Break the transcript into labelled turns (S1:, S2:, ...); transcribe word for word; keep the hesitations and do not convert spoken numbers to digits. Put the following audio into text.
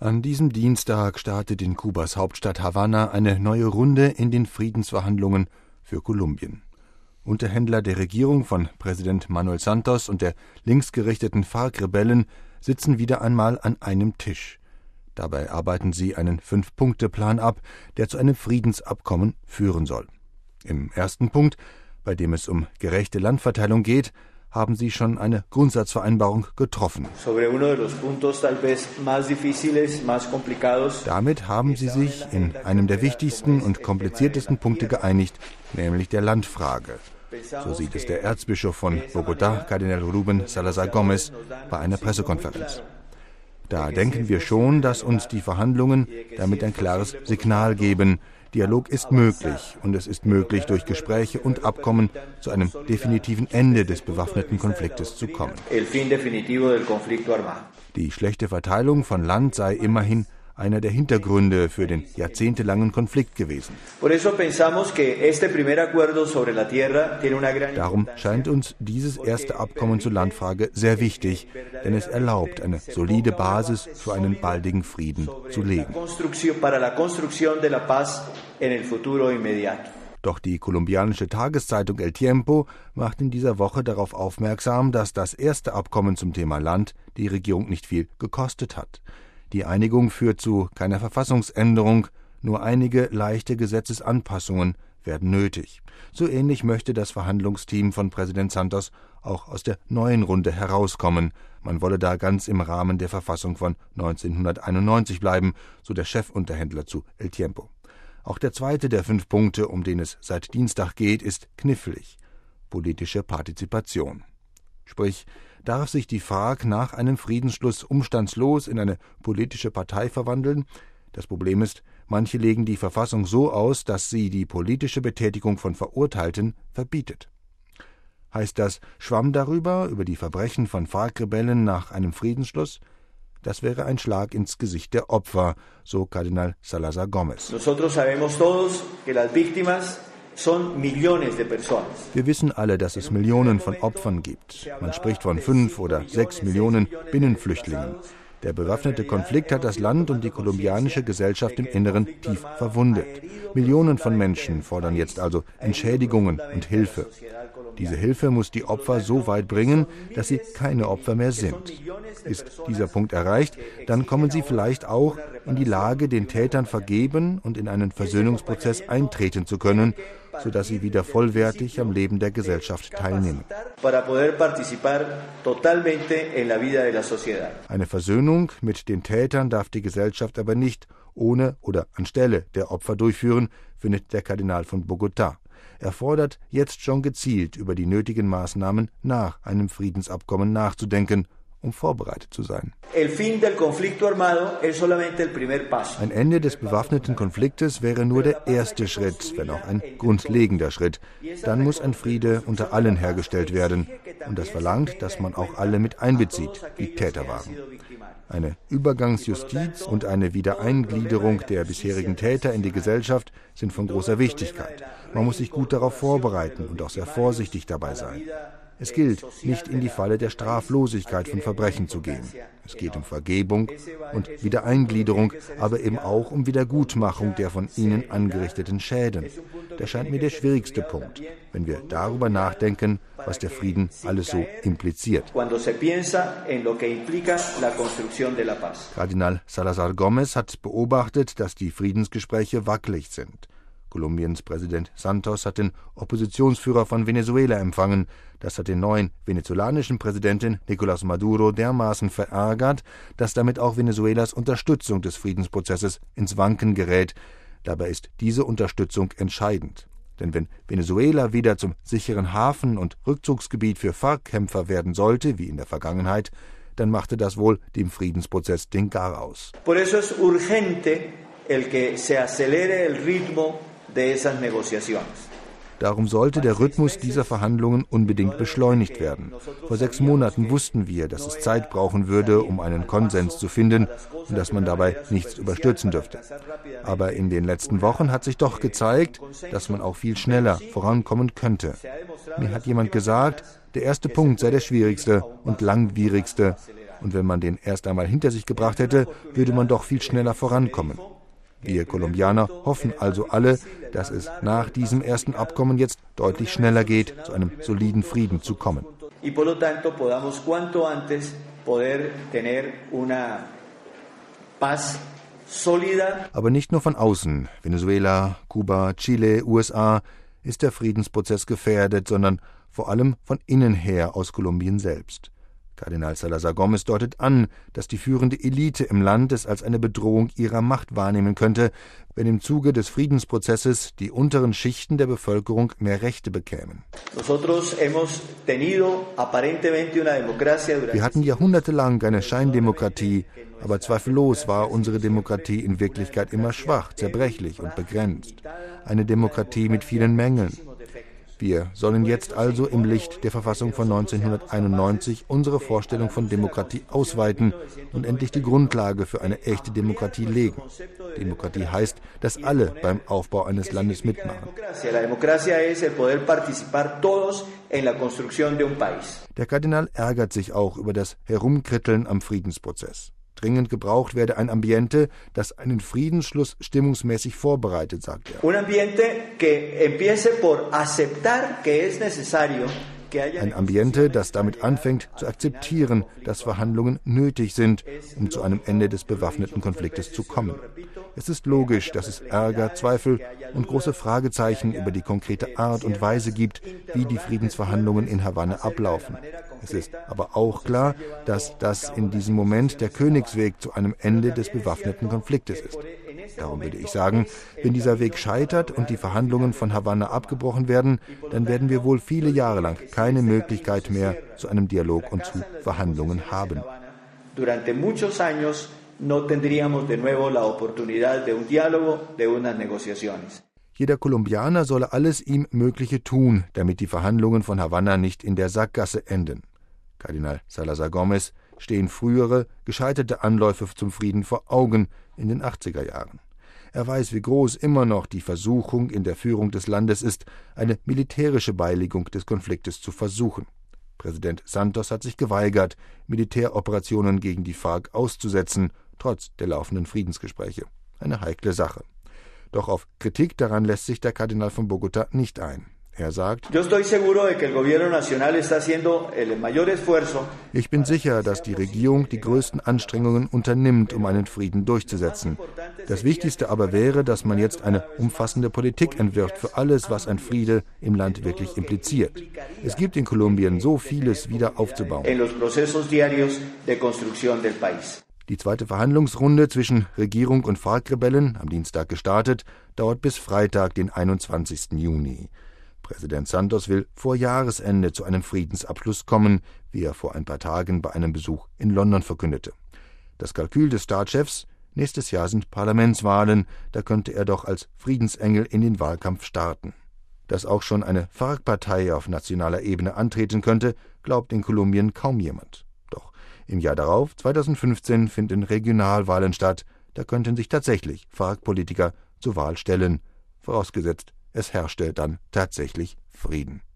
S1: An diesem Dienstag startet in Kubas Hauptstadt Havanna eine neue Runde in den Friedensverhandlungen für Kolumbien. Unterhändler der Regierung von Präsident Manuel Santos und der linksgerichteten FARC-Rebellen sitzen wieder einmal an einem Tisch. Dabei arbeiten sie einen Fünf-Punkte-Plan ab, der zu einem Friedensabkommen führen soll. Im ersten Punkt, bei dem es um gerechte Landverteilung geht, haben sie schon eine Grundsatzvereinbarung getroffen. Damit haben sie sich in einem der wichtigsten und kompliziertesten Punkte geeinigt, nämlich der Landfrage. So sieht es der Erzbischof von Bogotá, Kardinal Rubén Salazar Gómez, bei einer Pressekonferenz. Da denken wir schon, dass uns die Verhandlungen damit ein klares Signal geben. Dialog ist möglich und es ist möglich, durch Gespräche und Abkommen zu einem definitiven Ende des bewaffneten Konfliktes zu kommen. Die schlechte Verteilung von Land sei immerhin einer der Hintergründe für den jahrzehntelangen Konflikt gewesen. Darum scheint uns dieses erste Abkommen zur Landfrage sehr wichtig, denn es erlaubt, eine solide Basis für einen baldigen Frieden zu legen. Doch die kolumbianische Tageszeitung El Tiempo macht in dieser Woche darauf aufmerksam, dass das erste Abkommen zum Thema Land die Regierung nicht viel gekostet hat. Die Einigung führt zu keiner Verfassungsänderung, nur einige leichte Gesetzesanpassungen werden nötig. So ähnlich möchte das Verhandlungsteam von Präsident Santos auch aus der neuen Runde herauskommen. Man wolle da ganz im Rahmen der Verfassung von neunzehnhunderteinundneunzig bleiben, so der Chefunterhändler zu El Tiempo. Auch der zweite der fünf Punkte, um den es seit Dienstag geht, ist knifflig: politische Partizipation. Sprich, darf sich die FARC nach einem Friedensschluss umstandslos in eine politische Partei verwandeln? Das Problem ist, manche legen die Verfassung so aus, dass sie die politische Betätigung von Verurteilten verbietet. Heißt das Schwamm darüber, über die Verbrechen von FARC-Rebellen nach einem Friedensschluss? Das wäre ein Schlag ins Gesicht der Opfer, so Kardinal Salazar Gómez.
S2: Nosotros sabemos todos que las víctimas
S1: Wir wissen alle, dass es Millionen von Opfern gibt. Man spricht von fünf oder sechs Millionen Binnenflüchtlingen. Der bewaffnete Konflikt hat das Land und die kolumbianische Gesellschaft im Inneren tief verwundet. Millionen von Menschen fordern jetzt also Entschädigungen und Hilfe. Diese Hilfe muss die Opfer so weit bringen, dass sie keine Opfer mehr sind. Ist dieser Punkt erreicht, dann kommen sie vielleicht auch in die Lage, den Tätern vergeben und in einen Versöhnungsprozess eintreten zu können, sodass sie wieder vollwertig am Leben der Gesellschaft teilnehmen. Eine Versöhnung mit den Tätern darf die Gesellschaft aber nicht ohne oder anstelle der Opfer durchführen, findet der Kardinal von Bogotá. Er fordert, jetzt schon gezielt über die nötigen Maßnahmen nach einem Friedensabkommen nachzudenken, um vorbereitet zu sein. Ein Ende des bewaffneten Konfliktes wäre nur der erste Schritt, wenn auch ein grundlegender Schritt. Dann muss ein Friede unter allen hergestellt werden. Und das verlangt, dass man auch alle mit einbezieht, die Täter waren. Eine Übergangsjustiz und eine Wiedereingliederung der bisherigen Täter in die Gesellschaft sind von großer Wichtigkeit. Man muss sich gut darauf vorbereiten und auch sehr vorsichtig dabei sein. Es gilt, nicht in die Falle der Straflosigkeit von Verbrechen zu gehen. Es geht um Vergebung und Wiedereingliederung, aber eben auch um Wiedergutmachung der von ihnen angerichteten Schäden. Das scheint mir der schwierigste Punkt, wenn wir darüber nachdenken, was der Frieden alles so impliziert. Kardinal Salazar Gómez hat beobachtet, dass die Friedensgespräche wackelig sind. Kolumbiens Präsident Santos hat den Oppositionsführer von Venezuela empfangen. Das hat den neuen venezolanischen Präsidenten Nicolás Maduro dermaßen verärgert, dass damit auch Venezuelas Unterstützung des Friedensprozesses ins Wanken gerät. Dabei ist diese Unterstützung entscheidend. Denn wenn Venezuela wieder zum sicheren Hafen und Rückzugsgebiet für FARC-Kämpfer werden sollte, wie in der Vergangenheit, dann machte das wohl dem Friedensprozess den Garaus.
S2: Por eso es urgente el que se acelere el ritmo de esas negociaciones.
S1: Darum sollte der Rhythmus dieser Verhandlungen unbedingt beschleunigt werden. Vor sechs Monaten wussten wir, dass es Zeit brauchen würde, um einen Konsens zu finden und dass man dabei nichts überstürzen dürfte. Aber in den letzten Wochen hat sich doch gezeigt, dass man auch viel schneller vorankommen könnte. Mir hat jemand gesagt, der erste Punkt sei der schwierigste und langwierigste. Und wenn man den erst einmal hinter sich gebracht hätte, würde man doch viel schneller vorankommen. Wir Kolumbianer hoffen also alle, dass es nach diesem ersten Abkommen jetzt deutlich schneller geht, zu einem soliden Frieden zu kommen. Aber nicht nur von außen, Venezuela, Kuba, Chile, U S A, ist der Friedensprozess gefährdet, sondern vor allem von innen her aus Kolumbien selbst. Kardinal Salazar Gómez deutet an, dass die führende Elite im Land es als eine Bedrohung ihrer Macht wahrnehmen könnte, wenn im Zuge des Friedensprozesses die unteren Schichten der Bevölkerung mehr Rechte bekämen. Wir hatten jahrhundertelang eine Scheindemokratie, aber zweifellos war unsere Demokratie in Wirklichkeit immer schwach, zerbrechlich und begrenzt. Eine Demokratie mit vielen Mängeln. Wir sollen jetzt also im Licht der Verfassung von neunzehnhunderteinundneunzig unsere Vorstellung von Demokratie ausweiten und endlich die Grundlage für eine echte Demokratie legen. Demokratie heißt, dass alle beim Aufbau eines Landes mitmachen. Der Kardinal ärgert sich auch über das Herumkritteln am Friedensprozess. Dringend gebraucht werde ein Ambiente, das einen Friedensschluss stimmungsmäßig vorbereitet, sagt er. Un ambiente que empiece por aceptar que es necesario. Ein Ambiente, das damit anfängt, zu akzeptieren, dass Verhandlungen nötig sind, um zu einem Ende des bewaffneten Konfliktes zu kommen. Es ist logisch, dass es Ärger, Zweifel und große Fragezeichen über die konkrete Art und Weise gibt, wie die Friedensverhandlungen in Havanna ablaufen. Es ist aber auch klar, dass das in diesem Moment der Königsweg zu einem Ende des bewaffneten Konfliktes ist. Darum würde ich sagen, wenn dieser Weg scheitert und die Verhandlungen von Havanna abgebrochen werden, dann werden wir wohl viele Jahre lang keine Möglichkeit mehr zu einem Dialog und zu Verhandlungen haben.
S2: Durante muchos años no tendríamos de nuevo la oportunidad de un diálogo, de unas negociaciones.
S1: Jeder Kolumbianer solle alles ihm Mögliche tun, damit die Verhandlungen von Havanna nicht in der Sackgasse enden. Kardinal Salazar Gómez stehen frühere, gescheiterte Anläufe zum Frieden vor Augen in den achtziger Jahren. Er weiß, wie groß immer noch die Versuchung in der Führung des Landes ist, eine militärische Beilegung des Konfliktes zu versuchen. Präsident Santos hat sich geweigert, Militäroperationen gegen die FARC auszusetzen, trotz der laufenden Friedensgespräche. Eine heikle Sache. Doch auf Kritik daran lässt sich der Kardinal von Bogotá nicht ein. Er sagt: Ich bin sicher, dass die Regierung die größten Anstrengungen unternimmt, um einen Frieden durchzusetzen. Das Wichtigste aber wäre, dass man jetzt eine umfassende Politik entwirft für alles, was ein Friede im Land wirklich impliziert. Es gibt in Kolumbien so vieles wieder aufzubauen. Die zweite Verhandlungsrunde zwischen Regierung und FARC-Rebellen, am Dienstag gestartet, dauert bis Freitag, den einundzwanzigsten Juni. Präsident Santos will vor Jahresende zu einem Friedensabschluss kommen, wie er vor ein paar Tagen bei einem Besuch in London verkündete. Das Kalkül des Staatschefs: nächstes Jahr sind Parlamentswahlen, da könnte er doch als Friedensengel in den Wahlkampf starten. Dass auch schon eine FARC-Partei auf nationaler Ebene antreten könnte, glaubt in Kolumbien kaum jemand. Doch im Jahr darauf, zweitausendfünfzehn, finden Regionalwahlen statt, da könnten sich tatsächlich FARC-Politiker zur Wahl stellen, vorausgesetzt, es herrschte dann tatsächlich Frieden.